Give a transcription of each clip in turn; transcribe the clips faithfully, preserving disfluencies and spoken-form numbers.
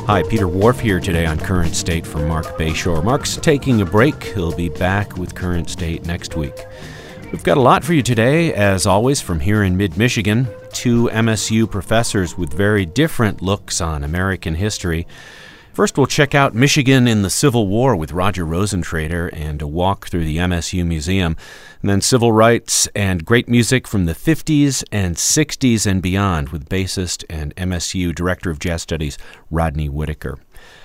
Hi, Peter Wharf here today on Current State for Mark Bayshore. Mark's taking a break. He'll be back with Current State next week. We've got a lot for you today, as always, from here in mid-Michigan. Two M S U professors with very different looks on American history. First, we'll check out Michigan in the Civil War with Roger Rosentrader and a walk through the M S U Museum. And then civil rights and great music from the fifties and sixties and beyond with bassist and M S U Director of Jazz Studies Rodney Whitaker.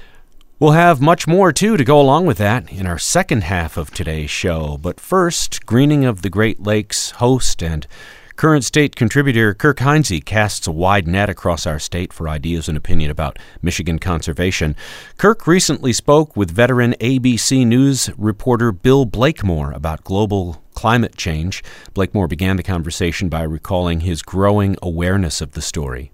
We'll have much more, too, to go along with that in our second half of today's show. But first, Greening of the Great Lakes host and Current State contributor Kirk Heinze casts a wide net across our state for ideas and opinion about Michigan conservation. Kirk recently spoke with veteran A B C News reporter Bill Blakemore about global climate change. Blakemore began the conversation by recalling his growing awareness of the story.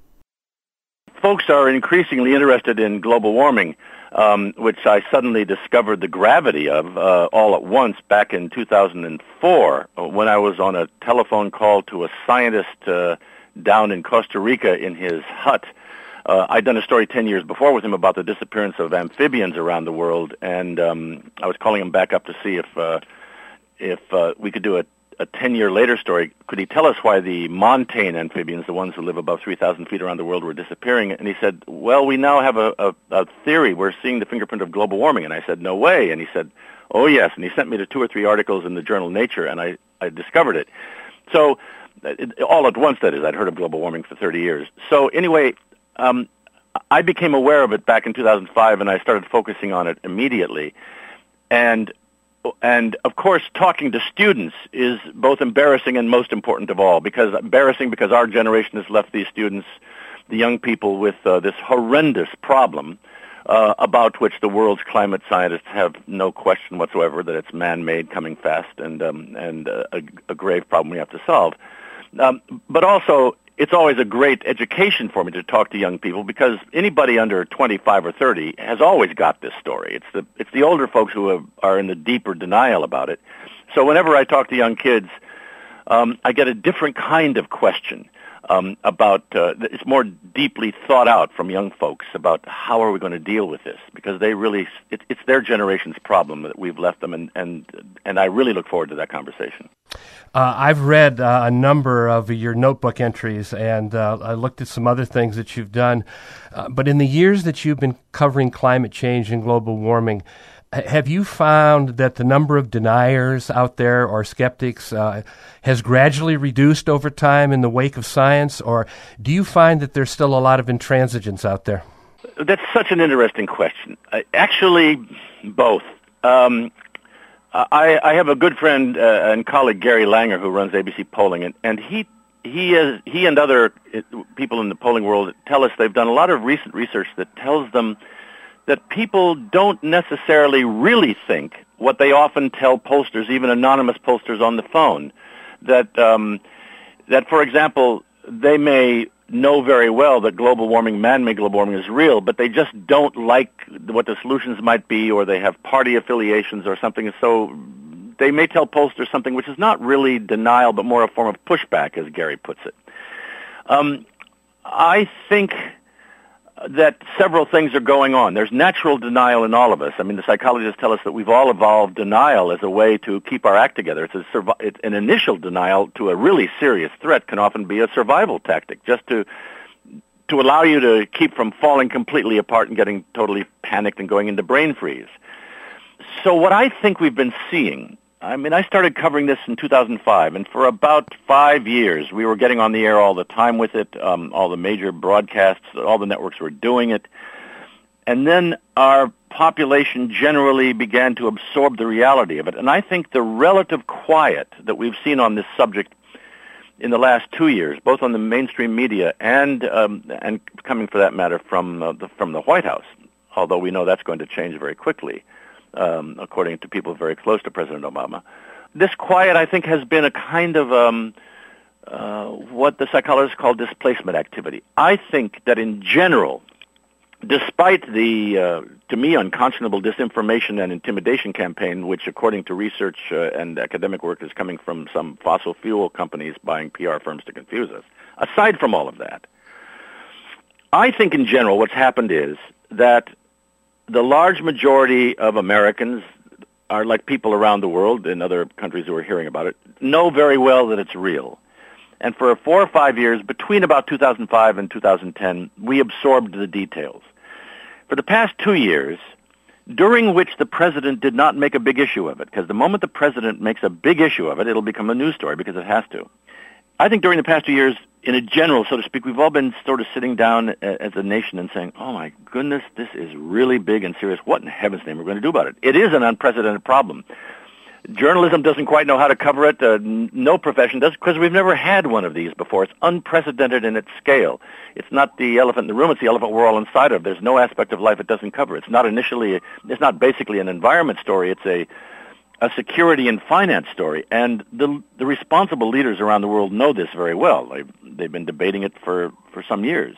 Folks are increasingly interested in global warming, um, which I suddenly discovered the gravity of uh, all at once back in two thousand four when I was on a telephone call to a scientist uh, down in Costa Rica in his hut. Uh, I'd done a story ten years before with him about the disappearance of amphibians around the world, and um, I was calling him back up to see if uh, if uh, we could do a a ten-year later story. Could he tell us why the montane amphibians, the ones who live above three thousand feet around the world, were disappearing? And he said, well, we now have a, a, a theory. We're seeing the fingerprint of global warming. And I said, no way. And he said, oh, yes. And he sent me to two or three articles in the journal Nature, and I, I discovered it. So it, all at once, that is, I'd heard of global warming for thirty years. So anyway, um, I became aware of it back in two thousand five, and I started focusing on it immediately. And And, of course, talking to students is both embarrassing and most important of all, because embarrassing because our generation has left these students, the young people, with uh, this horrendous problem uh, about which the world's climate scientists have no question whatsoever that it's man-made, coming fast, and, um, and uh, a, a grave problem we have to solve. Um, but also, it's always a great education for me to talk to young people, because anybody under twenty-five or thirty has always got this story. It's the it's the older folks who have, are in the deeper denial about it. So whenever I talk to young kids, um, I get a different kind of question um, about, uh, it's more deeply thought out from young folks about how are we going to deal with this, because they really, it, it's their generation's problem that we've left them, and, and, and I really look forward to that conversation. Uh, I've read uh, a number of your notebook entries, and uh, I looked at some other things that you've done. Uh, but in the years that you've been covering climate change and global warming, have you found that the number of deniers out there or skeptics uh, has gradually reduced over time in the wake of science, or do you find that there's still a lot of intransigence out there? That's such an interesting question. Uh, actually, both. Um, I, I have a good friend uh, and colleague, Gary Langer, who runs A B C Polling, and, and he he is he and other people in the polling world tell us they've done a lot of recent research that tells them that people don't necessarily really think what they often tell pollsters, even anonymous pollsters on the phone. That um, that, for example, they may know very well that global warming, man-made global warming, is real, but they just don't like what the solutions might be, or they have party affiliations or something. So they may tell pollsters something which is not really denial, but more a form of pushback, as Gary puts it. Um, I think that several things are going on. There's natural denial in all of us. I mean, the psychologists tell us that we've all evolved denial as a way to keep our act together. It's, a survi- it's an initial denial to a really serious threat can often be a survival tactic, just to to allow you to keep from falling completely apart and getting totally panicked and going into brain freeze. So what I think we've been seeing, I mean, I started covering this in two thousand five, and for about five years, we were getting on the air all the time with it. Um, all the major broadcasts, all the networks were doing it. And then our population generally began to absorb the reality of it. And I think the relative quiet that we've seen on this subject in the last two years, both on the mainstream media and um, and coming, for that matter, from uh, the, from the White House, although we know that's going to change very quickly, Um, according to people very close to President Obama. This quiet, I think, has been a kind of um, uh, what the psychologists call displacement activity. I think that in general, despite the, uh, to me, unconscionable disinformation and intimidation campaign, which, according to research uh, and academic work, is coming from some fossil fuel companies buying P R firms to confuse us, aside from all of that, I think in general what's happened is that the large majority of Americans are like people around the world in other countries who are hearing about it, know very well that it's real. And for four or five years, between about two thousand five and two thousand ten, we absorbed the details. For the past two years, during which the president did not make a big issue of it, because the moment the president makes a big issue of it, it'll become a news story because it has to. I think during the past two years, in a general, so to speak, we've all been sort of sitting down as a nation and saying, oh my goodness, this is really big and serious. What in heaven's name are we going to do about it? It is an unprecedented problem. Journalism doesn't quite know how to cover it. Uh, no profession does, because we've never had one of these before. It's unprecedented in its scale. It's not the elephant in the room. It's the elephant we're all inside of. There's no aspect of life it doesn't cover. It's not initially, it's not basically an environment story. It's a, a security and finance story. And the, the responsible leaders around the world know this very well. They've, they've been debating it for, for some years.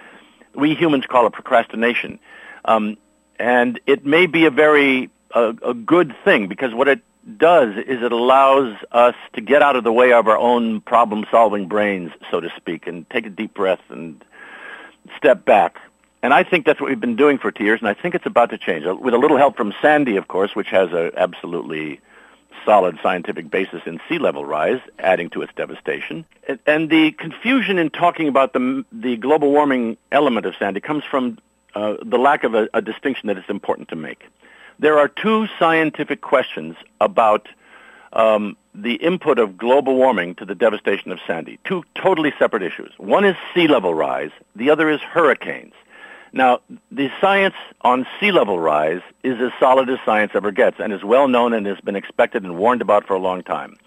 We humans call it procrastination. Um, and it may be a very, a, a good thing, because what it does is it allows us to get out of the way of our own problem-solving brains, so to speak, and take a deep breath and step back. And I think that's what we've been doing for two years, and I think it's about to change, with a little help from Sandy, of course, which has an absolutely solid scientific basis in sea level rise, adding to its devastation. And the confusion in talking about the, the global warming element of Sandy comes from uh, the lack of a, a distinction that is important to make. There are two scientific questions about um, the input of global warming to the devastation of Sandy, two totally separate issues. One is sea level rise. The other is hurricanes. Now, the science on sea level rise is as solid as science ever gets, and is well known and has been expected and warned about for a long time.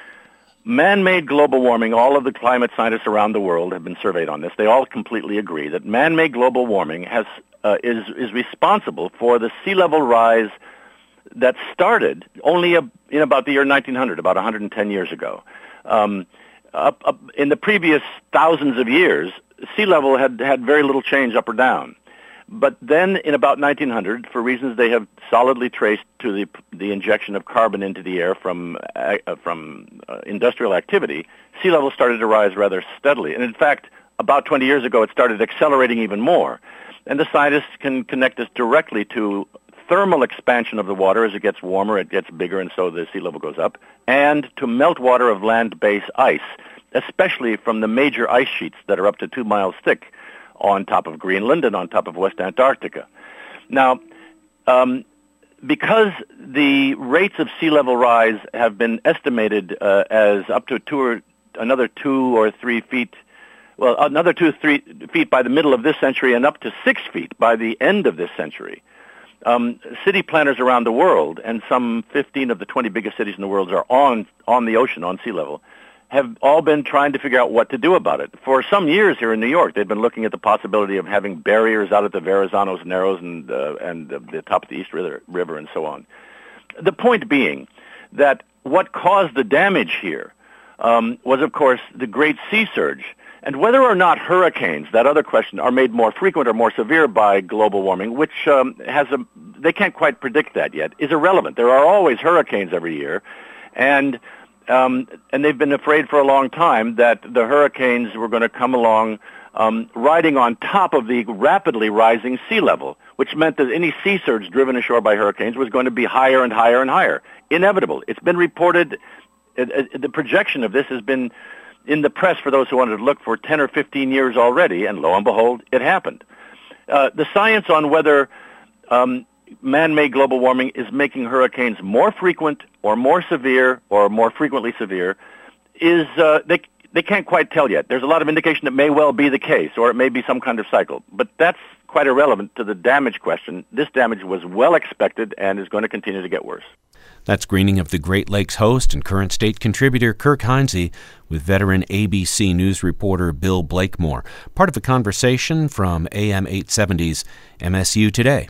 Man-made global warming, all of the climate scientists around the world have been surveyed on this. They all completely agree that man-made global warming has uh, is is responsible for the sea level rise that started only a, in about the year nineteen hundred, about one hundred ten years ago. Um, up, up in the previous thousands of years, sea level had had very little change up or down. But then in about nineteen hundred, for reasons they have solidly traced to the the injection of carbon into the air from uh, from uh, industrial activity, sea level started to rise rather steadily. And in fact, about twenty years ago, it started accelerating even more. And the scientists can connect this directly to thermal expansion of the water. As it gets warmer, it gets bigger, and so the sea level goes up, and to meltwater of land-based ice, especially from the major ice sheets that are up to two miles thick on top of Greenland and on top of West Antarctica. Now, um, because the rates of sea level rise have been estimated uh, as up to two or another two or three feet, well, another two or three feet by the middle of this century and up to six feet by the end of this century, um, city planners around the world, and some fifteen of the twenty biggest cities in the world are on on the ocean, on sea level, have all been trying to figure out what to do about it. For some years here in New York, they've been looking at the possibility of having barriers out at the Verrazanos Narrows and uh, and uh, the top of the East River, River and so on. The point being that what caused the damage here um, was, of course, the great sea surge. And whether or not hurricanes, that other question, are made more frequent or more severe by global warming, which um, has a, they can't quite predict that yet, is irrelevant. There are always hurricanes every year, and Um, and they've been afraid for a long time that the hurricanes were going to come along um, riding on top of the rapidly rising sea level, which meant that any sea surge driven ashore by hurricanes was going to be higher and higher and higher. Inevitable. It's been reported, uh, uh, the projection of this has been in the press for those who wanted to look for ten or fifteen years already, and lo and behold, it happened. Uh, the science on whether um, man-made global warming is making hurricanes more frequent or more severe or more frequently severe is uh, they they can't quite tell yet. There's a lot of indication that may well be the case, or it may be some kind of cycle. But that's quite irrelevant to the damage question. This damage was well expected and is going to continue to get worse. That's Greening of the Great Lakes host and Current State contributor Kirk Heinze with veteran A B C News reporter Bill Blakemore, part of a conversation from A M eight seventy's M S U Today.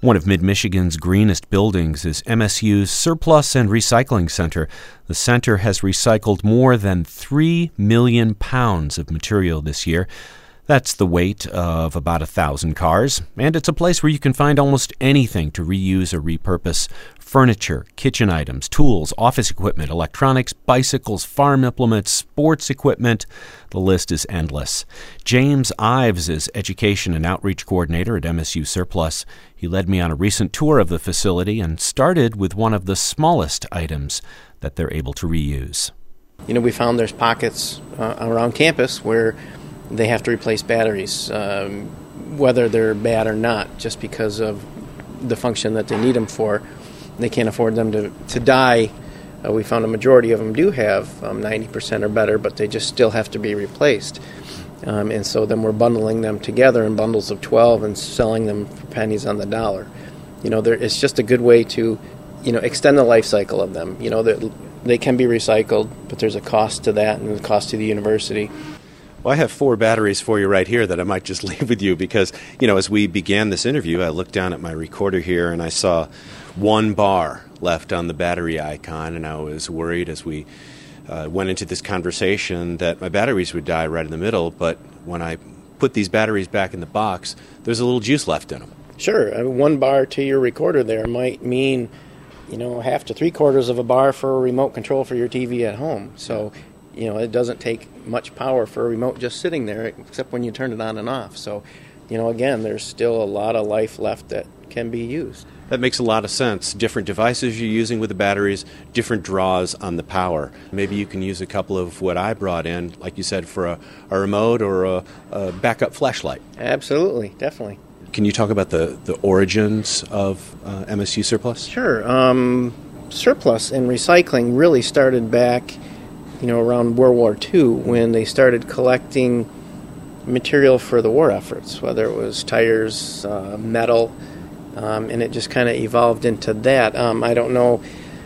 One of Mid-Michigan's greenest buildings is M S U's Surplus and Recycling Center. The center has recycled more than three million pounds of material this year. That's the weight of about a thousand cars, and it's a place where you can find almost anything to reuse or repurpose. Furniture, kitchen items, tools, office equipment, electronics, bicycles, farm implements, sports equipment. The list is endless. James Ives is Education and Outreach Coordinator at M S U Surplus. He led me on a recent tour of the facility and started with one of the smallest items that they're able to reuse. You know, we found there's pockets uh, around campus where they have to replace batteries, um, whether they're bad or not, just because of the function that they need them for. They can't afford them to, to die. Uh, we found a majority of them do have um, ninety percent or better, but they just still have to be replaced. Um, and so then we're bundling them together in bundles of twelve and selling them for pennies on the dollar. You know, there, it's just a good way to, you know, extend the life cycle of them. You know, they, they can be recycled, but there's a cost to that and a cost to the university. Well, I have four batteries for you right here that I might just leave with you because, you know, as we began this interview, I looked down at my recorder here and I saw one bar left on the battery icon, and I was worried as we uh, went into this conversation that my batteries would die right in the middle, but when I put these batteries back in the box, there's a little juice left in them. Sure. I mean, one bar to your recorder there might mean, you know, half to three quarters of a bar for a remote control for your T V at home. So, you know, it doesn't take much power for a remote just sitting there, except when you turn it on and off. So, you know, again, there's still a lot of life left that can be used. That makes a lot of sense. Different devices you're using with the batteries, different draws on the power. Maybe you can use a couple of what I brought in, like you said, for a, a remote or a, a backup flashlight. Absolutely, definitely. Can you talk about the, the origins of uh, M S U Surplus? Sure. Um, surplus and recycling really started back, you know, around World War Two when they started collecting material for the war efforts, whether it was tires, uh, metal, um, and it just kind of evolved into that. Um, I don't know.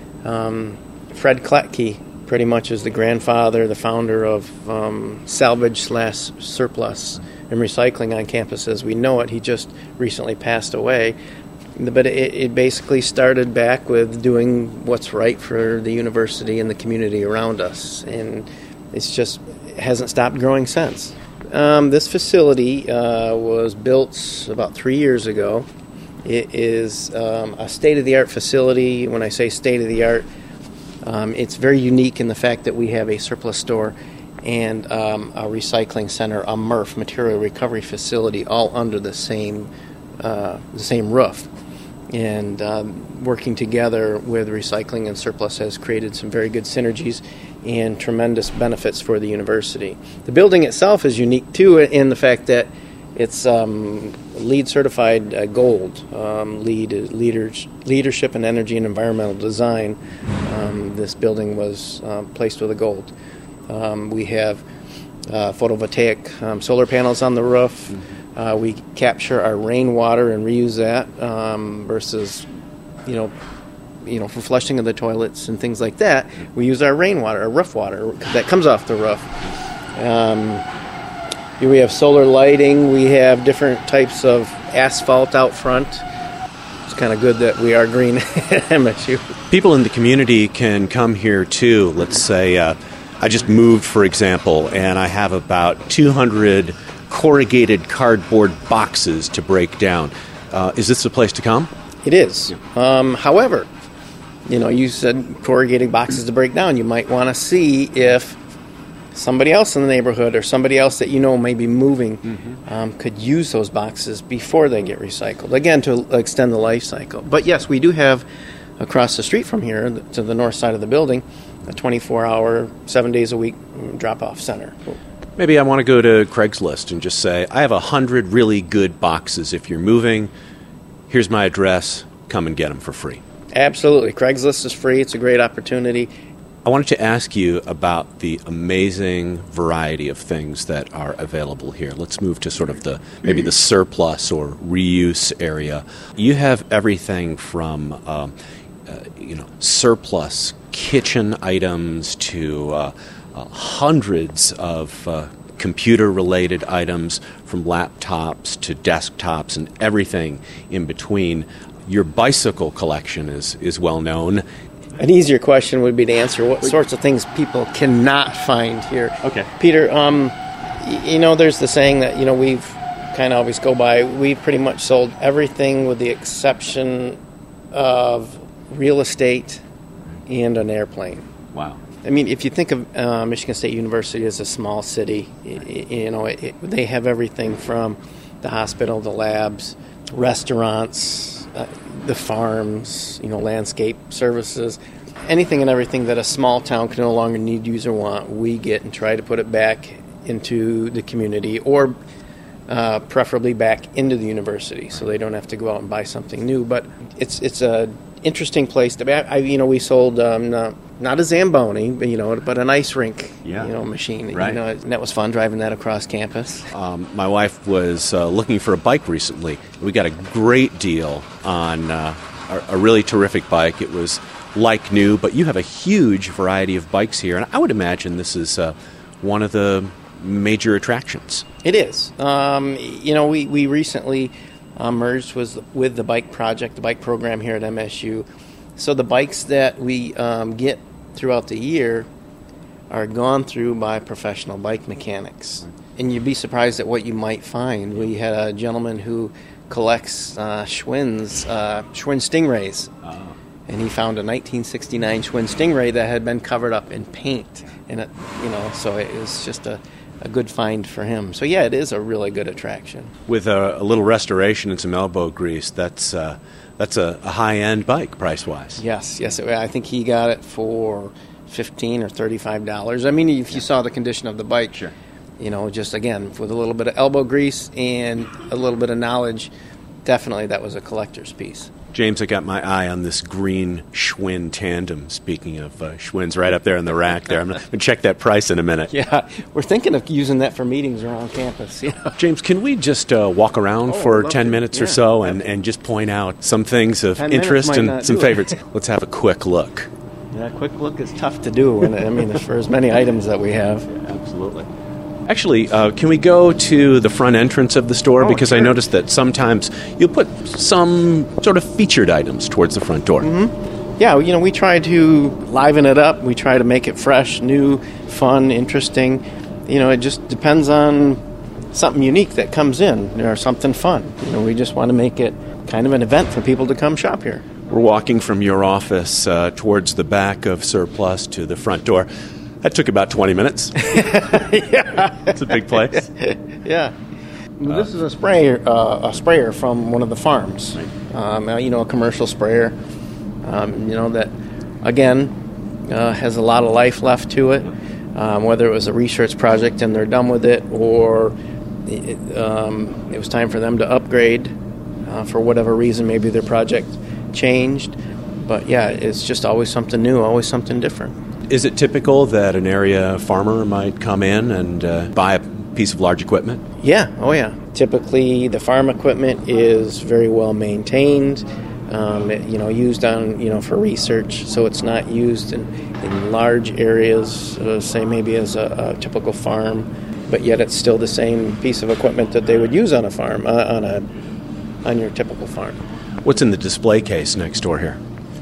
Um, Fred Kletke pretty much is the grandfather, the founder of um, salvage slash surplus and recycling on campus as we know it. He just recently passed away. But it, it basically started back with doing what's right for the university and the community around us. And it's just it hasn't stopped growing since. Um, this facility uh, was built about three years ago. It is um, a state-of-the-art facility. When I say state-of-the-art, um, it's very unique in the fact that we have a surplus store and um, a recycling center, a M R F, material recovery facility, all under the same uh, the same roof. And um, working together with recycling and surplus has created some very good synergies and tremendous benefits for the university. The building itself is unique, too, in the fact that it's um, LEED certified uh, gold, um, LEED leaders, Leadership in Energy and Environmental Design. Um, this building was uh, placed with a gold. Um, we have uh, photovoltaic um, solar panels on the roof. Mm-hmm. Uh, we capture our rainwater and reuse that um, versus, you know, you know, for flushing of the toilets and things like that. We use our rainwater, our roof water that comes off the roof. Um, we have solar lighting. We have different types of asphalt out front. It's kind of good that we are green at M S U. People in the community can come here too. Let's say uh, I just moved, for example, and I have about two hundred corrugated cardboard boxes to break down. Uh, is this the place to come? It is. Um, however, you know, you said corrugated boxes to break down. You might want to see if somebody else in the neighborhood or somebody else that you know may be moving mm-hmm. um, could use those boxes before they get recycled. Again, to extend the life cycle. But yes, we do have across the street from here to the north side of the building a twenty-four hour, seven days a week drop-off center. Maybe I want to go to Craigslist and just say, I have a hundred really good boxes. If you're moving, here's my address. Come and get them for free. Absolutely. Craigslist is free. It's a great opportunity. I wanted to ask you about the amazing variety of things that are available here. Let's move to sort of the maybe the surplus or reuse area. You have everything from um, uh, you know surplus kitchen items to uh, uh, hundreds of uh, computer-related items, from laptops to desktops and everything in between. your bicycle collection is, is well known. An easier question would be to answer what sorts of things people cannot find here. Okay. Peter, um, y- you know, there's the saying that, you know, we've kind of always go by, we've pretty much sold everything with the exception of real estate and an airplane. Wow. I mean, if you think of uh, Michigan State University as a small city, y- you know, it, it, they have everything from the hospital, the labs, restaurants, uh, the farms, you know, landscape services, anything and everything that a small town can no longer need, use, or want, we get and try to put it back into the community, or uh, preferably back into the university, so they don't have to go out and buy something new. But it's it's a interesting place to be. I, you know, we sold um, not, not a Zamboni, but, you know, but an ice rink, yeah. you know, machine. Right. You know, and that was fun driving that across campus. Um, my wife was uh, looking for a bike recently. We got a great deal on uh, a, a really terrific bike. It was like new, but you have a huge variety of bikes here, and I would imagine this is uh, one of the major attractions. It is. Um, you know, we, we recently uh, merged with, with the bike project, the bike program here at M S U. So the bikes that we um, get throughout the year are gone through by professional bike mechanics. And you'd be surprised at what you might find. We had a gentleman who collects uh, Schwinn's, uh, Schwinn Stingrays. Oh. And he found a nineteen sixty-nine Schwinn Stingray that had been covered up in paint. And it, you know, so it was just a, a good find for him. So yeah, it is a really good attraction. With a, a little restoration and some elbow grease, that's uh, that's a, a high-end bike price-wise. Yes, yes. I think he got it for fifteen or thirty-five dollars. I mean, if you saw the condition of the bike, sure. You know, just again with a little bit of elbow grease and a little bit of knowledge, definitely that was a collector's piece. James, I got my eye on this green Schwinn tandem. Speaking of uh, Schwinn's, right up there in the rack there. I'm going to check that price in a minute. Yeah, we're thinking of using that for meetings around campus. You know? James, can we just uh, walk around Oh, for I'd ten love to. minutes or Yeah, so and, and just point out some things of ten minutes interest might and not some do it. favorites? Let's have a quick look. Yeah, quick look is tough to do. And I mean, for as many items that we have. Absolutely. Actually, uh, can we go to the front entrance of the store? Oh, because sure. I noticed that sometimes you'll put some sort of featured items towards the front door. Mm-hmm. Yeah, you know, we try to liven it up. We try to make it fresh, new, fun, interesting. You know, it just depends on something unique that comes in or something fun. You know, we just want to make it kind of an event for people to come shop here. We're walking from your office uh, towards the back of Surplus to the front door. That took about twenty minutes. Yeah. It's a big place. Yeah. Well, this is a sprayer, uh, a sprayer from one of the farms. Um, uh, you know, a commercial sprayer. Um, you know that, again, uh, has a lot of life left to it. Um, whether it was a research project and they're done with it, or it, um, it was time for them to upgrade uh, for whatever reason. Maybe their project changed. But yeah, it's just always something new, always something different. Is it typical that an area farmer might come in and uh, buy a piece of large equipment? Yeah, oh yeah. Typically, the farm equipment is very well maintained, um, it, you know, used on, you know, for research, so it's not used in, in large areas, uh, say maybe as a, a typical farm, but yet it's still the same piece of equipment that they would use on a farm, uh, on a on your typical farm. What's in the display case next door here?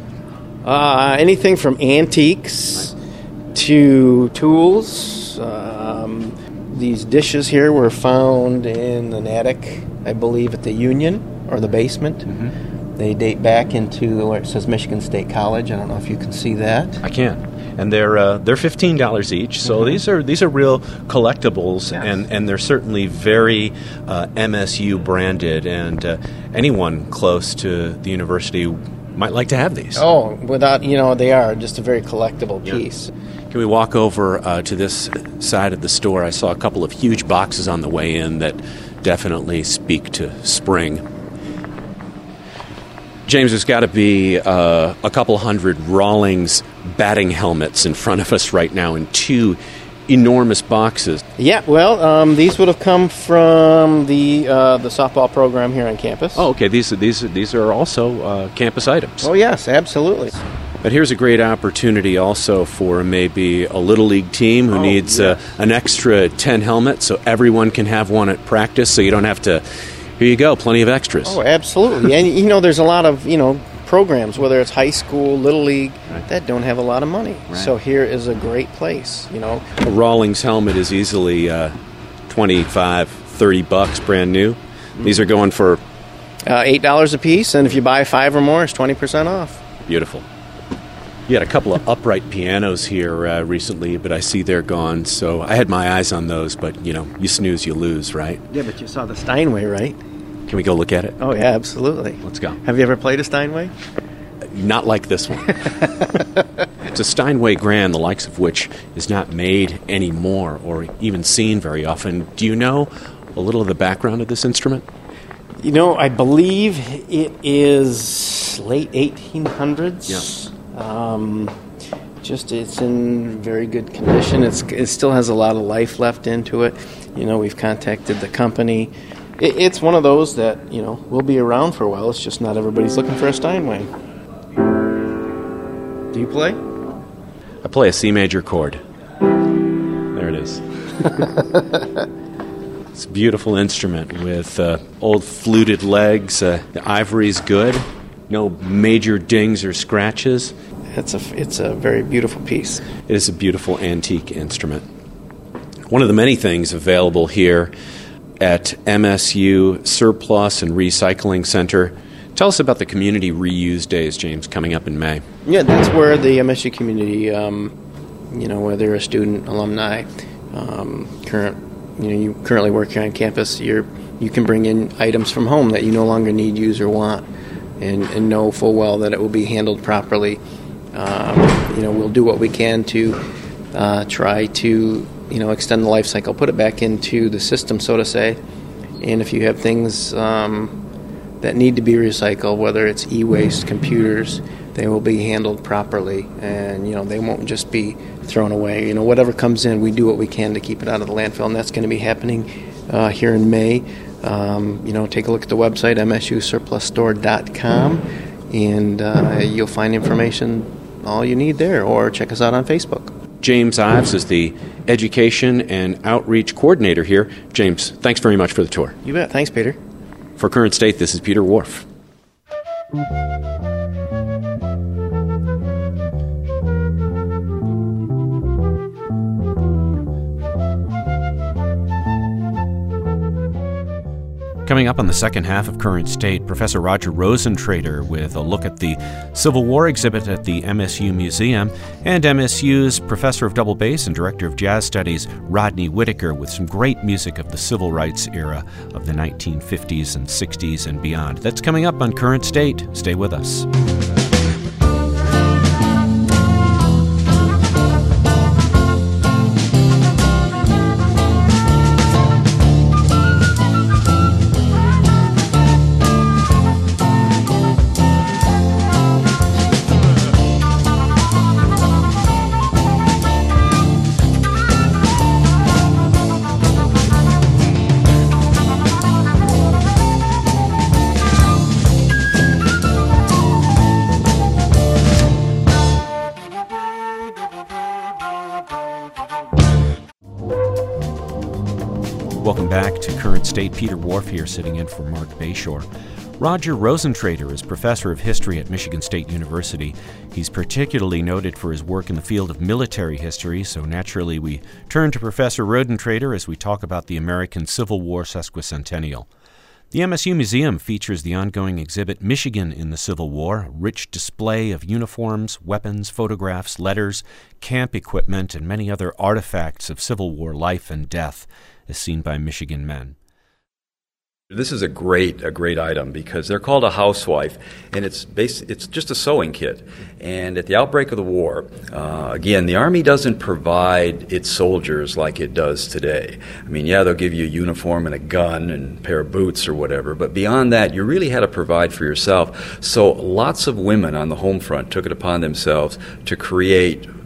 Uh, anything from antiques to tools. Um, these dishes here were found in an attic, I believe, at the Union or the basement. Mm-hmm. They date back into where it says Michigan State College. I don't know if you can see that. I can. And they're uh, they're fifteen dollars each. So mm-hmm. these are these are real collectibles, yes. and, and they're certainly very uh, M S U branded. And uh, anyone close to the university might like to have these. Oh, without, you know, they are just a very collectible Yeah. piece. Can we walk over uh, to this side of the store? I saw a couple of huge boxes on the way in that definitely speak to spring. James, there's got to be uh, a couple hundred Rawlings batting helmets in front of us right now in two enormous boxes. Yeah, well, um, these would have come from the uh, the softball program here on campus. Oh, okay. These are, these are, these are also uh, campus items. Oh, yes, absolutely. But here's a great opportunity also for maybe a Little League team who Oh, needs yeah. uh, an extra ten helmets so everyone can have one at practice, so you don't have to here you go, plenty of extras. Oh, absolutely. And, you know, there's a lot of, you know, programs, whether it's high school, Little League, right. that don't have a lot of money. Right. So here is a great place, you know. A Rawlings helmet is easily uh, twenty-five, thirty bucks brand new. Mm-hmm. These are going for... Uh, eight dollars a piece, and if you buy five or more, it's twenty percent off. Beautiful. You had a couple of upright pianos here uh, recently, but I see they're gone, so I had my eyes on those, but, you know, you snooze, you lose, right? Yeah, but you saw the Steinway, right? Can we go look at it? Oh, yeah, absolutely. Let's go. Have you ever played a Steinway? Not like this one. It's a Steinway Grand, the likes of which is not made anymore or even seen very often. Do you know a little of the background of this instrument? You know, I believe it is late eighteen hundreds. Yeah. Um, just it's in very good condition. It's it still has a lot of life left into it. You know, we've contacted the company. It, it's one of those that, you know, will be around for a while. It's just not everybody's looking for a Steinway. Do you play? I play a C major chord. There it is. It's a beautiful instrument with uh, old fluted legs. Uh, the ivory's good. No major dings or scratches. It's a, it's a very beautiful piece. It is a beautiful antique instrument. One of the many things available here at M S U Surplus and Recycling Center. Tell us about the Community Reuse Days, James, coming up in May. Yeah, that's where the M S U community, um, you know, whether you're a student, alumni, um, current, you know, you currently work here on campus, you're, you can bring in items from home that you no longer need, use, or want, and, and know full well that it will be handled properly. Um, you know, we'll do what we can to uh, try to, you know, extend the life cycle, put it back into the system, so to say. And if you have things um, that need to be recycled, whether it's e-waste, computers, they will be handled properly, and, you know, they won't just be thrown away. You know, whatever comes in, we do what we can to keep it out of the landfill, and that's going to be happening uh, here in May. Um, you know, take a look at the website, m s u surplus store dot com, and uh, you'll find information, all you need there, or check us out on Facebook. James Ives is the Education and Outreach Coordinator here. James, thanks very much for the tour. You bet. Thanks, Peter. For Current State, this is Peter Wharf. Coming up on the second half of Current State, Professor Roger Rosentrader with a look at the Civil War exhibit at the M S U Museum, and M S U's Professor of Double Bass and Director of Jazz Studies, Rodney Whitaker, with some great music of the Civil Rights era of the nineteen fifties and sixties and beyond. That's coming up on Current State. Stay with us. Welcome back to Current State. Peter Wharf here, sitting in for Mark Bayshore. Roger Rosentrader is professor of history at Michigan State University. He's particularly noted for his work in the field of military history, so naturally we turn to Professor Rosentrader as we talk about the American Civil War sesquicentennial. The M S U Museum features the ongoing exhibit Michigan in the Civil War, a rich display of uniforms, weapons, photographs, letters, camp equipment, and many other artifacts of Civil War life and death as seen by Michigan men. This is a great, a great item because they're called a housewife, and it's bas- it's just a sewing kit. And at the outbreak of the war, uh, again, the Army doesn't provide its soldiers like it does today. I mean, yeah, they'll give you a uniform and a gun and a pair of boots or whatever, but beyond that, you really had to provide for yourself. So lots of women on the home front took it upon themselves to create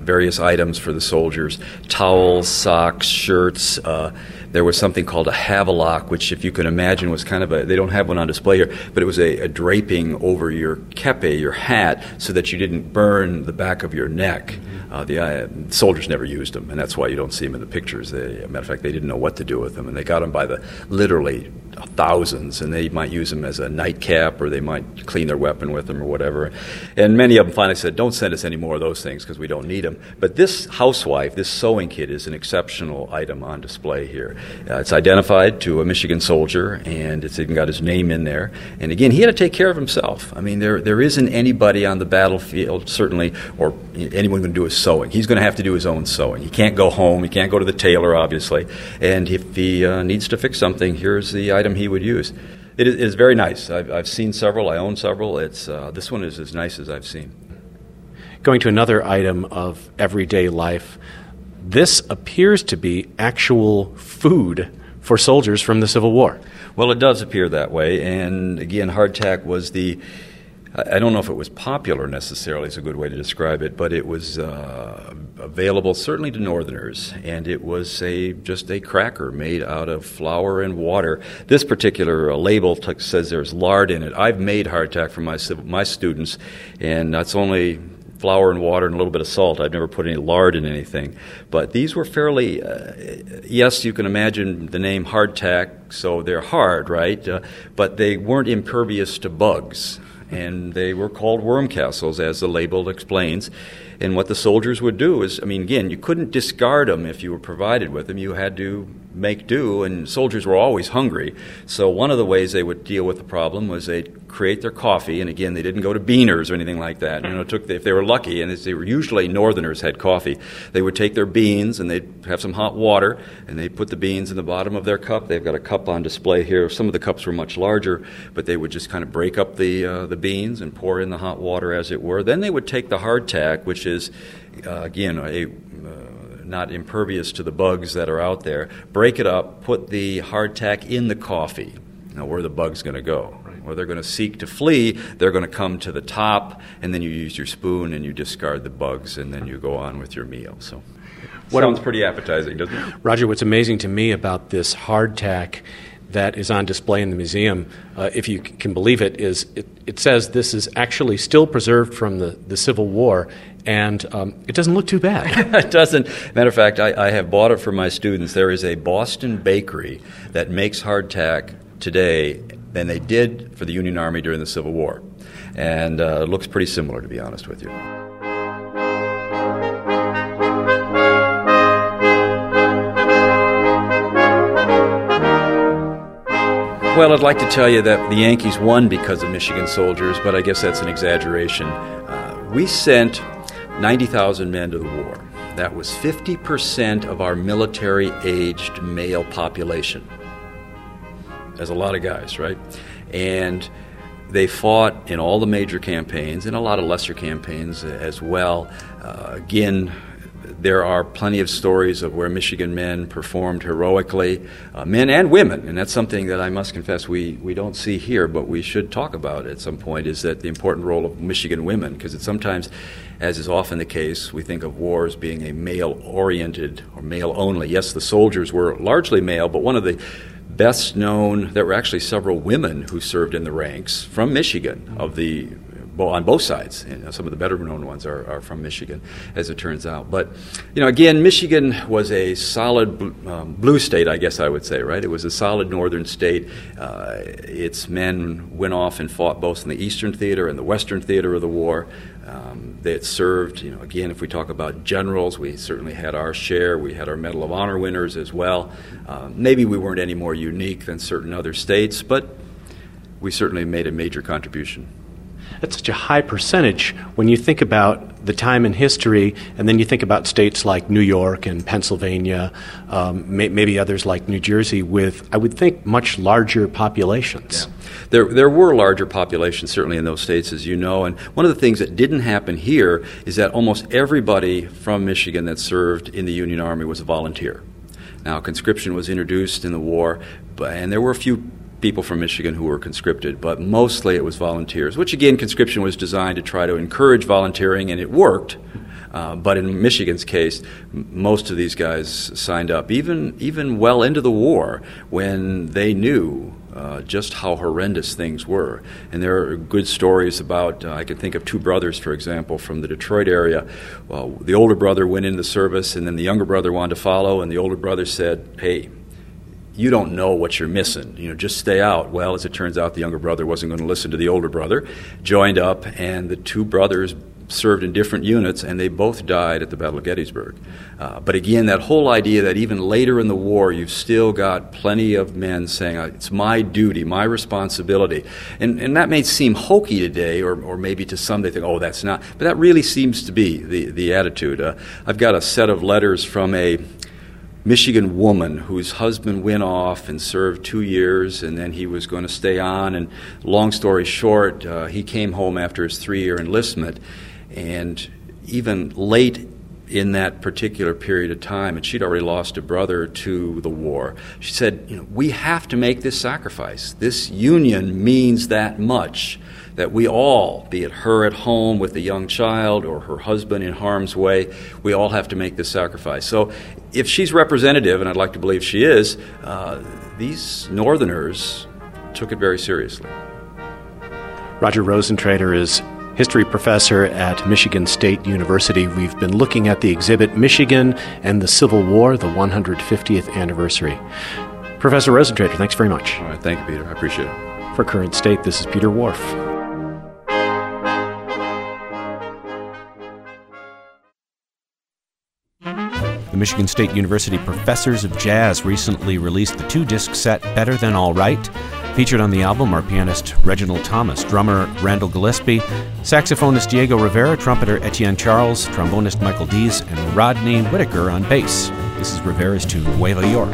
various items for the soldiers, towels, socks, shirts. Uh, there was something called a havelock, which, if you can imagine, was kind of a, they don't have one on display here, but it was a, a draping over your kepi, your hat, so that you didn't burn the back of your neck. Uh, the uh, soldiers never used them, and that's why you don't see them in the pictures. They, as a matter of fact, they didn't know what to do with them, and they got them by the literally thousands, and they might use them as a nightcap, or they might clean their weapon with them or whatever. And many of them finally said, don't send us any more of those things because we don't need them. But this housewife, this sewing kit, is an exceptional item on display here. Uh, it's identified to a Michigan soldier, and it's even got his name in there. And again, he had to take care of himself. I mean, there there isn't anybody on the battlefield, certainly, or anyone going to do his sewing. He's going to have to do his own sewing. He can't go home. He can't go to the tailor, obviously. And if he uh, needs to fix something, here's the item he would use. It is, it is very nice. I've, I've seen several. I own several. It's uh, this one is as nice as I've seen. Going to another item of everyday life, this appears to be actual food for soldiers from the Civil War. Well, it does appear that way. And again, hardtack was the, I don't know if it was popular necessarily is a good way to describe it, but it was uh, available certainly to Northerners, and it was a just a cracker made out of flour and water. This particular uh, label t- says there's lard in it. I've made hardtack for my my students, and that's only flour and water and a little bit of salt. I've never put any lard in anything. But these were fairly, uh, yes, you can imagine the name hardtack, so they're hard, right? Uh, but they weren't impervious to bugs. And they were called worm castles, as the label explains. And what the soldiers would do is, I mean, again, you couldn't discard them if you were provided with them. You had to make do, and soldiers were always hungry. So one of the ways they would deal with the problem was they'd create their coffee, and again, they didn't go to Beaners or anything like that. You know, it took if they were lucky, and they were usually Northerners had coffee, they would take their beans and they'd have some hot water, and they'd put the beans in the bottom of their cup. They've got a cup on display here. Some of the cups were much larger, but they would just kind of break up the uh, the beans and pour in the hot water, as it were. Then they would take the hardtack, which is uh, again a not impervious to the bugs that are out there, break it up, put the hardtack in the coffee. Now, where are the bugs going to go? Right. Where they're going to seek to flee, they're going to come to the top, and then you use your spoon and you discard the bugs, and then you go on with your meal. So, what sounds pretty appetizing, doesn't it? Roger, what's amazing to me about this hardtack that is on display in the museum, uh, if you c- can believe it, is it, it says this is actually still preserved from the, the Civil War, and um, it doesn't look too bad. It doesn't. Matter of fact, I, I have bought it for my students. There is a Boston bakery that makes hardtack today than they did for the Union Army during the Civil War. And uh, it looks pretty similar, to be honest with you. Well, I'd like to tell you that the Yankees won because of Michigan soldiers, but I guess that's an exaggeration. Uh, we sent ninety thousand men to the war. That was fifty percent of our military-aged male population. That's a lot of guys, right? And they fought in all the major campaigns and a lot of lesser campaigns as well. Uh, again, there are plenty of stories of where Michigan men performed heroically, uh, men and women, and that's something that I must confess we, we don't see here, but we should talk about at some point, is that the important role of Michigan women, because it's sometimes, as is often the case, we think of war as being a male-oriented or male-only. Yes, the soldiers were largely male, but one of the best known, there were actually several women who served in the ranks from Michigan of the on both sides. And some of the better known ones are, are from Michigan, as it turns out. But, you know, again, Michigan was a solid um, blue state, I guess I would say, right? It was a solid northern state. Uh, its men went off and fought both in the Eastern Theater and the Western Theater of the war. Um, they had served, you know, again, if we talk about generals, we certainly had our share. We had our Medal of Honor winners as well. Uh, maybe we weren't any more unique than certain other states, but we certainly made a major contribution. That's such a high percentage when you think about the time in history, and then you think about states like New York and Pennsylvania, um, may, maybe others like New Jersey, with, I would think, much larger populations. Yeah. There, there were larger populations, certainly in those states, as you know, and one of the things that didn't happen here is that almost everybody from Michigan that served in the Union Army was a volunteer. Now, conscription was introduced in the war, but, and there were a few people from Michigan who were conscripted, but mostly it was volunteers, which again, conscription was designed to try to encourage volunteering, and it worked. Uh, but in Michigan's case, m- most of these guys signed up, even even well into the war, when they knew uh, just how horrendous things were. And there are good stories about, uh, I can think of two brothers, for example, from the Detroit area. Well, the older brother went into the service, and then the younger brother wanted to follow, and the older brother said, hey, you don't know what you're missing. You know, just stay out. Well, as it turns out, the younger brother wasn't going to listen to the older brother, joined up, and the two brothers served in different units, and they both died at the Battle of Gettysburg. Uh, but again, that whole idea that even later in the war, you've still got plenty of men saying, it's my duty, my responsibility. And, and that may seem hokey today, or, or maybe to some they think, oh, that's not. But that really seems to be the, the attitude. Uh, I've got a set of letters from a Michigan woman whose husband went off and served two years, and then he was going to stay on. And long story short, uh, he came home after his three-year enlistment, and even late in that particular period of time, and she'd already lost a brother to the war, she said, you know, we have to make this sacrifice. This union means that much, that we all, be it her at home with a young child or her husband in harm's way, we all have to make this sacrifice. So if she's representative, and I'd like to believe she is, uh, these Northerners took it very seriously. Roger Rosentrader is history professor at Michigan State University. We've been looking at the exhibit Michigan and the Civil War, the one hundred fiftieth anniversary. Professor Rosentrader, thanks very much. All right, thank you, Peter. I appreciate it. For Current State, this is Peter Whorf. The Michigan State University Professors of Jazz recently released the two-disc set Better Than All Right. Featured on the album are pianist Reginald Thomas, drummer Randall Gillespie, saxophonist Diego Rivera, trumpeter Etienne Charles, trombonist Michael Dees, and Rodney Whitaker on bass. This is Rivera's tune, Nueva York.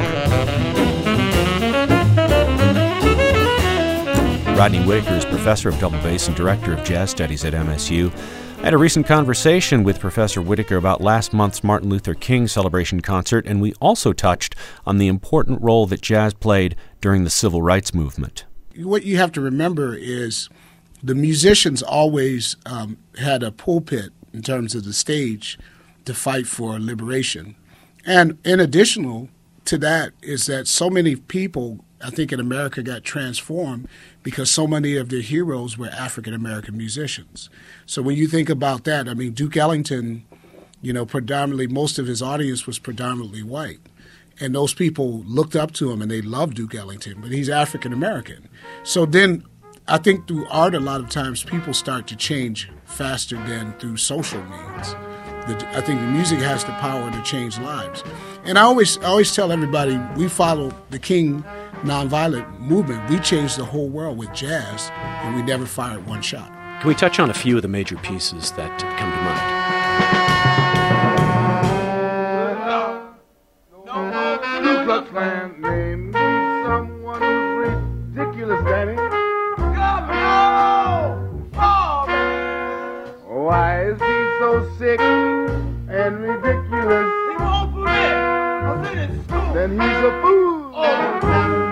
Rodney Whitaker is professor of double bass and director of jazz studies at M S U. I had a recent conversation with Professor Whitaker about last month's Martin Luther King celebration concert, and we also touched on the important role that jazz played during the civil rights movement. What you have to remember is the musicians always um, had a pulpit in terms of the stage to fight for liberation. And in addition to that is that so many people, I think, in America got transformed because so many of their heroes were African-American musicians. So when you think about that, I mean, Duke Ellington, you know, predominantly, most of his audience was predominantly white. And those people looked up to him and they loved Duke Ellington, but he's African-American. So then I think through art, a lot of times people start to change faster than through social means. The, I think the music has the power to change lives. And I always, I always tell everybody, we follow the King nonviolent movement. We changed the whole world with jazz, and we never fired one shot. Can we touch on a few of the major pieces that come to mind? Ku Klux Klan named me someone who's ridiculous, Danny. Why is he so sick and ridiculous? He won't forget. I said in school. Then he's a fool. Oh.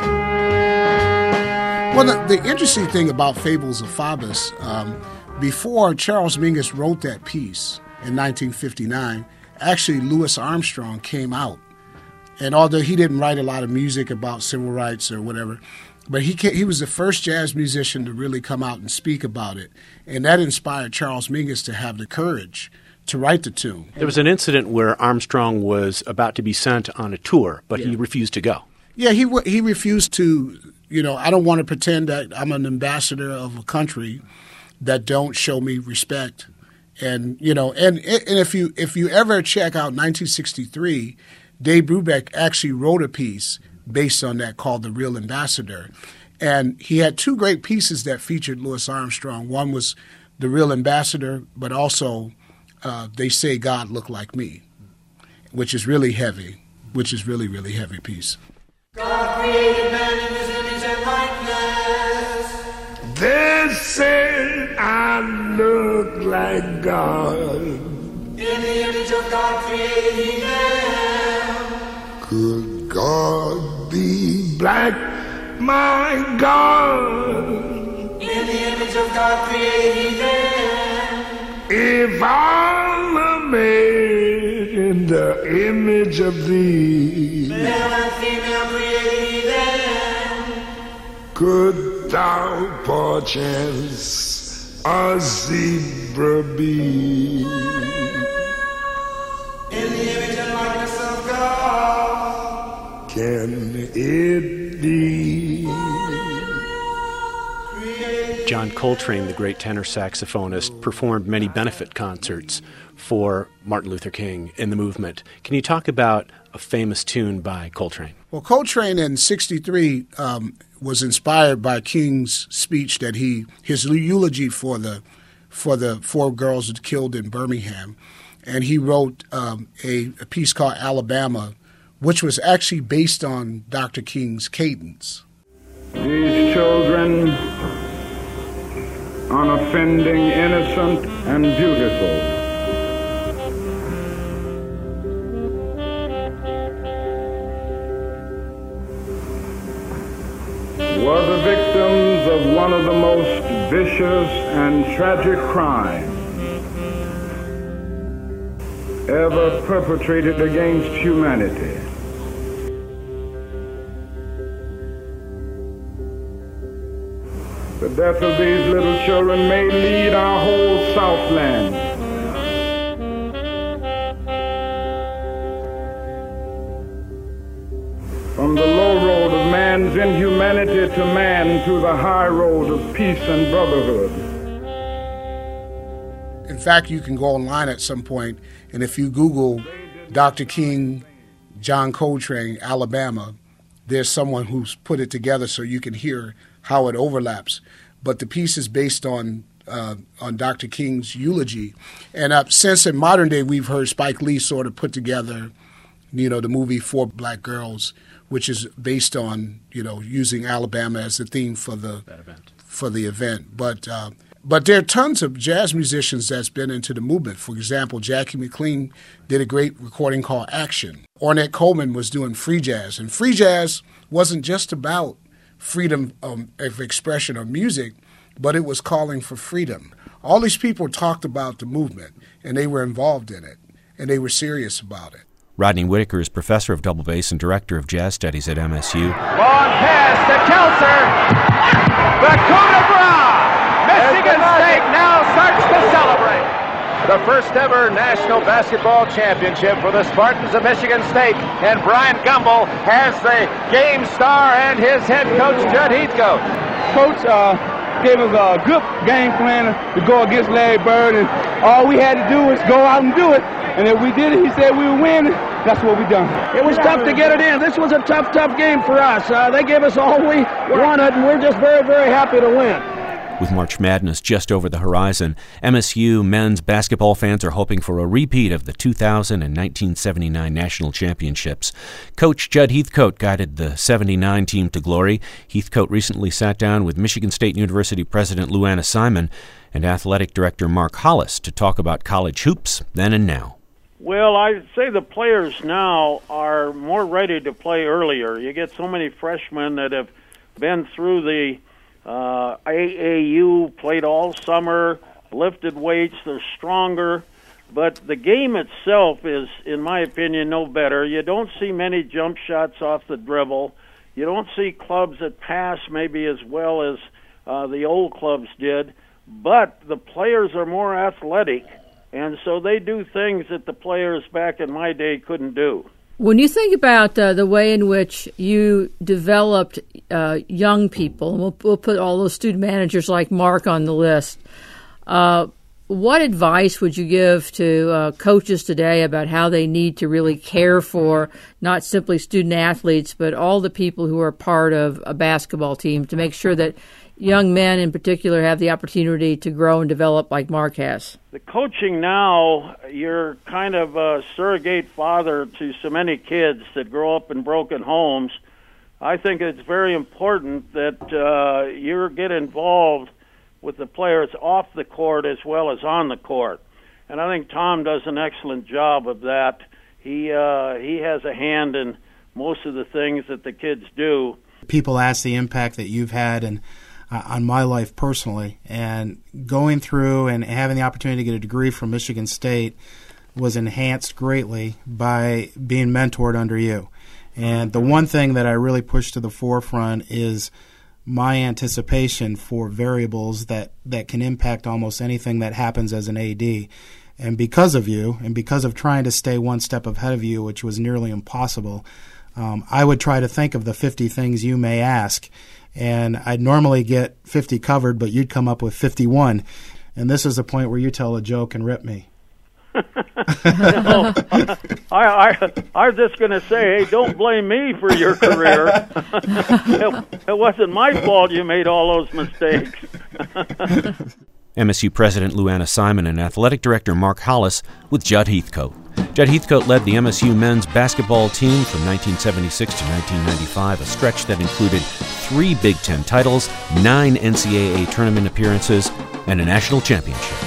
Well, the, the interesting thing about Fables of Faubus, um, before Charles Mingus wrote that piece in nineteen fifty-nine, actually Louis Armstrong came out. And although he didn't write a lot of music about civil rights or whatever, but he came, he was the first jazz musician to really come out and speak about it. And that inspired Charles Mingus to have the courage to write the tune. There was an incident where Armstrong was about to be sent on a tour, but yeah. he refused to go. Yeah, he he refused to, you know, I don't want to pretend that I'm an ambassador of a country that don't show me respect. And, you know, and, and if you if you ever check out nineteen sixty-three, Dave Brubeck actually wrote a piece based on that called The Real Ambassador. And he had two great pieces that featured Louis Armstrong. One was The Real Ambassador, but also uh, They Say God Looked Like Me, which is really heavy, which is really, really heavy piece. God created man in his image and likeness. They said I look like God. In the image of God created he man. Could God be black, my God? In the image of God created he man. If all of I'm made in the image of thee. Male and female created. Could thou perchance a zebra be? In the image and likeness of God. Can it be? John Coltrane, the great tenor saxophonist, performed many benefit concerts for Martin Luther King in the movement. Can you talk about a famous tune by Coltrane? Well, Coltrane in sixty-three um, was inspired by King's speech that he, his eulogy for the for the four girls killed in Birmingham, and he wrote um, a, a piece called Alabama, which was actually based on Doctor King's cadence. These children, unoffending, innocent, and beautiful, were the victims of one of the most vicious and tragic crimes ever perpetrated against humanity. The death of these little children may lead our whole Southland from the low road of man's inhumanity to man to the high road of peace and brotherhood. In fact, you can go online at some point, and if you Google Doctor King, John Coltrane, Alabama, there's someone who's put it together so you can hear how it overlaps. But the piece is based on uh, on Doctor King's eulogy. And uh, since in modern day we've heard Spike Lee sort of put together, you know, the movie Four Black Girls, which is based on, you know, using Alabama as the theme for the event. for the event. But uh, but there are tons of jazz musicians that's been into the movement. For example, Jackie McLean did a great recording called Action. Ornette Coleman was doing free jazz. And free jazz wasn't just about freedom um, of expression or music, but it was calling for freedom. All these people talked about the movement, and they were involved in it, and they were serious about it. Rodney Whitaker is professor of double bass and director of jazz studies at M S U. Long pass to Kelser. The coup de grace. Michigan State now starts to celebrate. The first ever national basketball championship for the Spartans of Michigan State. And Brian Gumbel has the game star and his head coach, Judd Heathcote. Coach uh, gave us a good game plan to go against Larry Bird, and all we had to do was go out and do it. And if we did it, he said we would win. That's what we done. It was tough to get it in. This was a tough, tough game for us. Uh, they gave us all we wanted, and we're just very, very happy to win. With March Madness just over the horizon, M S U men's basketball fans are hoping for a repeat of the two thousand and nineteen seventy-nine national championships. Coach Judd Heathcote guided the seventy-nine team to glory. Heathcote recently sat down with Michigan State University President Lou Anna Simon and athletic director Mark Hollis to talk about college hoops then and now. Well, I'd say the players now are more ready to play earlier. You get so many freshmen that have been through the Uh, A A U, played all summer, lifted weights, they're stronger. But the game itself is, in my opinion, no better. You don't see many jump shots off the dribble. You don't see clubs that pass maybe as well as uh, the old clubs did. But the players are more athletic, and so they do things that the players back in my day couldn't do. When you think about uh, the way in which you developed uh, young people, and we'll, we'll put all those student managers like Mark on the list, uh, what advice would you give to uh, coaches today about how they need to really care for not simply student athletes, but all the people who are part of a basketball team to make sure that young men in particular have the opportunity to grow and develop like Mark has? The coaching now, you're kind of a surrogate father to so many kids that grow up in broken homes. I think it's very important that uh, you get involved with the players off the court as well as on the court. And I think Tom does an excellent job of that. He uh, he has a hand in most of the things that the kids do. People ask the impact that you've had and Uh, on my life personally, and going through and having the opportunity to get a degree from Michigan State was enhanced greatly by being mentored under you. And the one thing that I really pushed to the forefront is my anticipation for variables that, that can impact almost anything that happens as an A D. And because of you, and because of trying to stay one step ahead of you, which was nearly impossible, um, I would try to think of the fifty things you may ask. And I'd normally get fifty covered, but you'd come up with fifty-one. And this is the point where you tell a joke and rip me. no, I, I, I was just going to say, hey, don't blame me for your career. it, it wasn't my fault you made all those mistakes. M S U President Lou Anna Simon and Athletic Director Mark Hollis with Judd Heathcote. Judd Heathcote led the M S U men's basketball team from nineteen seventy-six to nineteen ninety-five, a stretch that included three Big Ten titles, nine N C double A tournament appearances, and a national championship.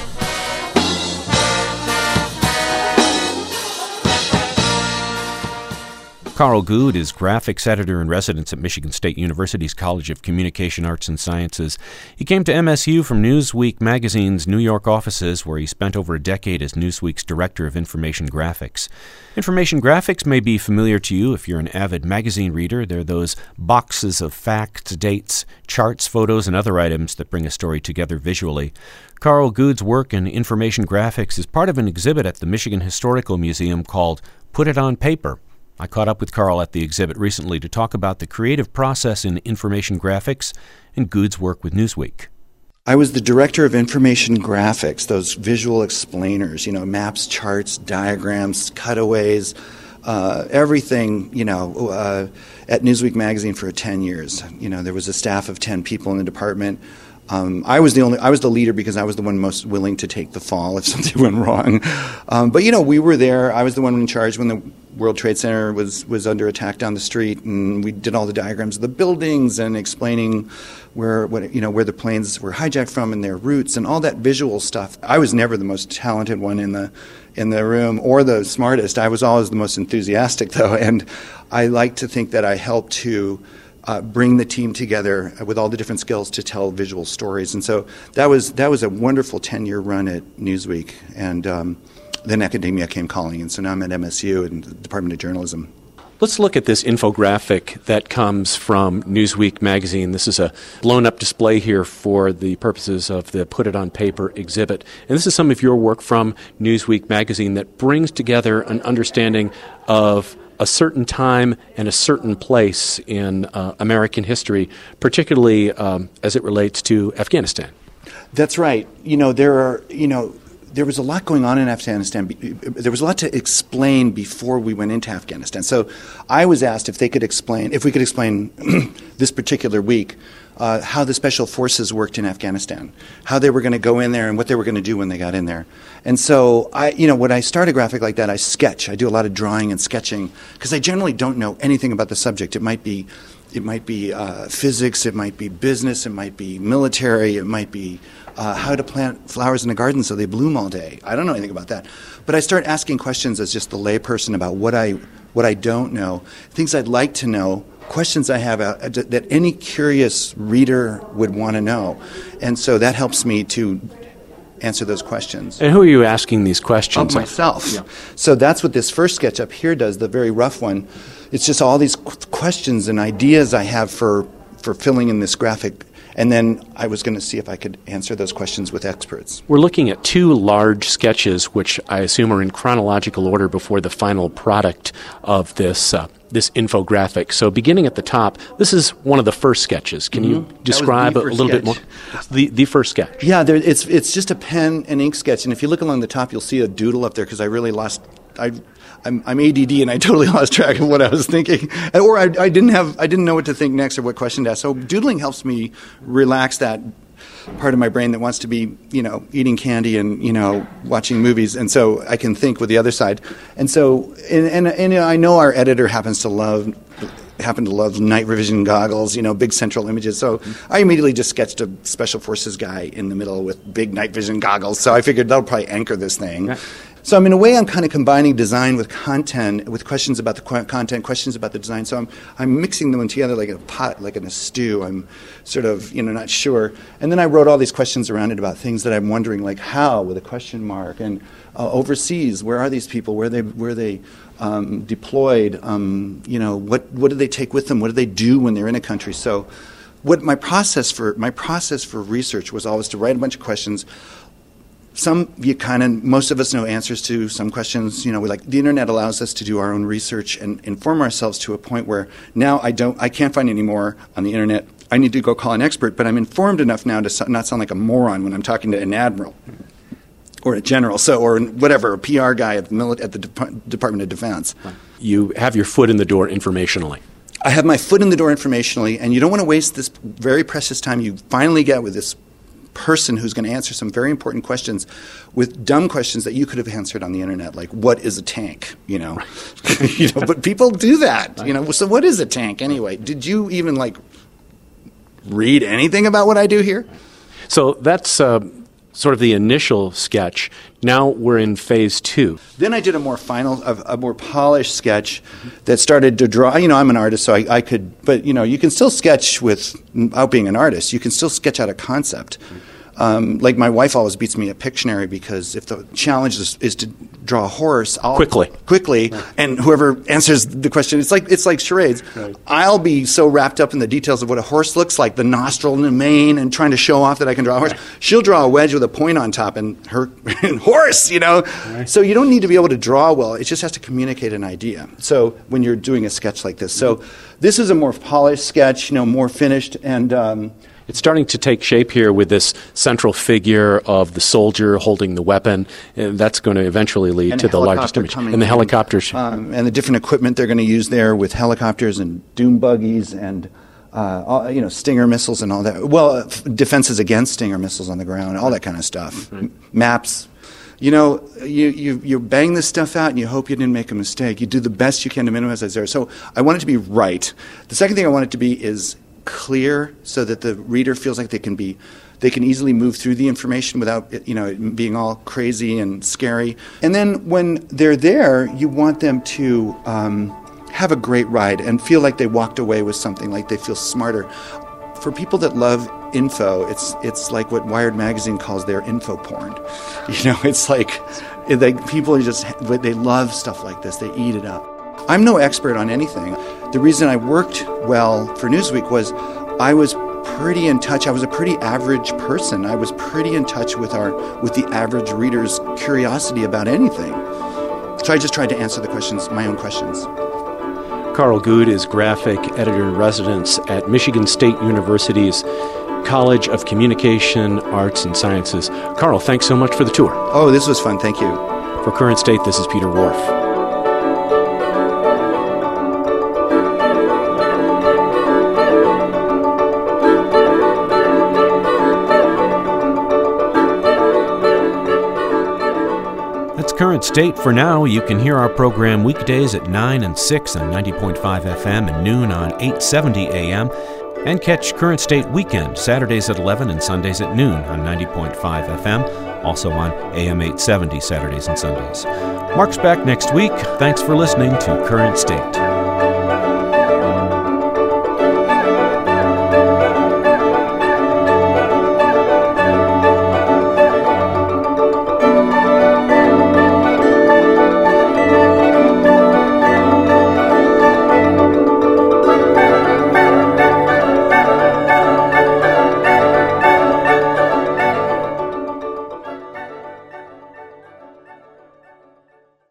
Carl Goode is graphics editor-in-residence at Michigan State University's College of Communication Arts and Sciences. He came to M S U from Newsweek magazine's New York offices, where he spent over a decade as Newsweek's Director of Information Graphics. Information graphics may be familiar to you if you're an avid magazine reader. They're those boxes of facts, dates, charts, photos, and other items that bring a story together visually. Carl Goode's work in information graphics is part of an exhibit at the Michigan Historical Museum called Put It on Paper. I caught up with Carl at the exhibit recently to talk about the creative process in information graphics and Goode's work with Newsweek. I was the director of information graphics, those visual explainers, you know, maps, charts, diagrams, cutaways, uh, everything, you know, uh, at Newsweek magazine for ten years. You know, there was a staff of ten people in the department. Um, I was the only, I was the leader because I was the one most willing to take the fall if something went wrong. Um, but you know, we were there. I was the one in charge when the World Trade Center was was under attack down the street, and we did all the diagrams of the buildings and explaining where what you know where the planes were hijacked from and their routes and all that visual stuff. I was never the most talented one in the in the room or the smartest. I was always the most enthusiastic, though, and I like to think that I helped to Uh, bring the team together with all the different skills to tell visual stories. And so that was that was a wonderful ten-year run at Newsweek. And um, then academia came calling, and so now I'm at M S U in the Department of Journalism. Let's look at this infographic that comes from Newsweek magazine. This is a blown-up display here for the purposes of the Put It on Paper exhibit. And this is some of your work from Newsweek magazine that brings together an understanding of a certain time and a certain place in uh, American history, particularly um, as it relates to Afghanistan. That's right. You know, there are, you know, there was a lot going on in Afghanistan. There was a lot to explain before we went into Afghanistan. So I was asked if they could explain, if we could explain this particular week, uh, how the special forces worked in Afghanistan, how they were going to go in there and what they were going to do when they got in there. And so I, you know, when I start a graphic like that, I sketch. I do a lot of drawing and sketching because I generally don't know anything about the subject. It might be, it might be uh, physics, it might be business, it might be military, it might be uh, how to plant flowers in a garden so they bloom all day. I don't know anything about that. But I start asking questions as just the layperson about what I what I don't know, things I'd like to know, questions I have uh, that any curious reader would want to know. And so that helps me to answer those questions. And who are you asking these questions of? Myself. Yeah. So that's what this first sketch up here does, the very rough one. It's just all these qu- questions and ideas I have for, for filling in this graphic. And then I was going to see if I could answer those questions with experts. We're looking at two large sketches, which I assume are in chronological order before the final product of this uh, this infographic. So beginning at the top, this is one of the first sketches. Can mm-hmm. you describe a little sketch. bit more? The the first sketch. Yeah, there, it's it's just a pen and ink sketch. And if you look along the top, you'll see a doodle up there because I really lost... I, I'm, I'm A D D and I totally lost track of what I was thinking, or I, I didn't have I didn't know what to think next or what question to ask. So doodling helps me relax that part of my brain that wants to be, you know, eating candy and, you know, watching movies, and so I can think with the other side. And so, and and, and I know our editor happens to love. happen to love night vision goggles, you know, big central images. So I immediately just sketched a special forces guy in the middle with big night vision goggles. So I figured that'll probably anchor this thing. So I'm in a way I'm kind of combining design with content, with questions about the qu- content, questions about the design. So I'm I'm mixing them together like in a pot, like in a stew. I'm sort of you know not sure. And then I wrote all these questions around it about things that I'm wondering, like how with a question mark, and uh, overseas, where are these people? Where are they where are they um, deployed? Um, you know what what do they take with them? What do they do when they're in a country? So what my process for my process for research was always to write a bunch of questions. Some you kind of, most of us know answers to some questions. You know, we like the internet allows us to do our own research and inform ourselves to a point where now I don't, I can't find any more on the internet. I need to go call an expert, but I'm informed enough now to so, not sound like a moron when I'm talking to an admiral or a general, so or whatever, a P R guy at the, mili- at the Dep- Department of Defense. You have your foot in the door informationally. I have my foot in the door informationally, and you don't want to waste this very precious time you finally get with this person who's going to answer some very important questions with dumb questions that you could have answered on the internet, like what is a tank, you know? Right. you know, but people do that, right. you know. So what is a tank anyway? Did you even like read anything about what I do here? So that's uh, sort of the initial sketch. Now we're in phase two. Then I did a more final, a, a more polished sketch that started to draw. You know, I'm an artist, so I, I could, but you know, you can still sketch without being an artist. You can still sketch out a concept. Um, like my wife always beats me at Pictionary because if the challenge is, is to draw a horse, I'll quickly, quickly, right. and whoever answers the question, it's like it's like charades. Right. I'll be so wrapped up in the details of what a horse looks like, the nostril and the mane, and trying to show off that I can draw a horse. Right. She'll draw a wedge with a point on top, and her and horse, you know. Right. So you don't need to be able to draw well; it just has to communicate an idea. So when you're doing a sketch like this, so this is a more polished sketch, you know, more finished, and. Um, It's starting to take shape here with this central figure of the soldier holding the weapon, and that's going to eventually lead to the largest image. And the helicopters. Um, and the different equipment they're going to use there with helicopters and doom buggies and, uh, all, you know, Stinger missiles and all that. Well, uh, defenses against Stinger missiles on the ground, all that kind of stuff. Right. M- maps. You know, you, you you bang this stuff out and you hope you didn't make a mistake. You do the best you can to minimize that error. So I want it to be right. The second thing I want it to be is clear, so that the reader feels like they can be, they can easily move through the information without it, you know, it being all crazy and scary. And then when they're there, you want them to um, have a great ride and feel like they walked away with something, like they feel smarter. For people that love info, it's it's like what Wired magazine calls their info porn. You know, it's like, like people are just, they love stuff like this. They eat it up. I'm no expert on anything. The reason I worked well for Newsweek was I was pretty in touch. I was a pretty average person. I was pretty in touch with our with the average reader's curiosity about anything. So I just tried to answer the questions, my own questions. Carl Goode is graphic editor-in-residence at Michigan State University's College of Communication, Arts, and Sciences. Carl, thanks so much for the tour. Oh, this was fun. Thank you. For Current State, this is Peter Whorf. Current State for now. You can hear our program weekdays at nine and six on ninety point five F M and noon on eight seventy A M. And catch Current State Weekend, Saturdays at eleven and Sundays at noon on ninety point five F M. Also on A M eight seventy Saturdays and Sundays. Mark's back next week. Thanks for listening to Current State.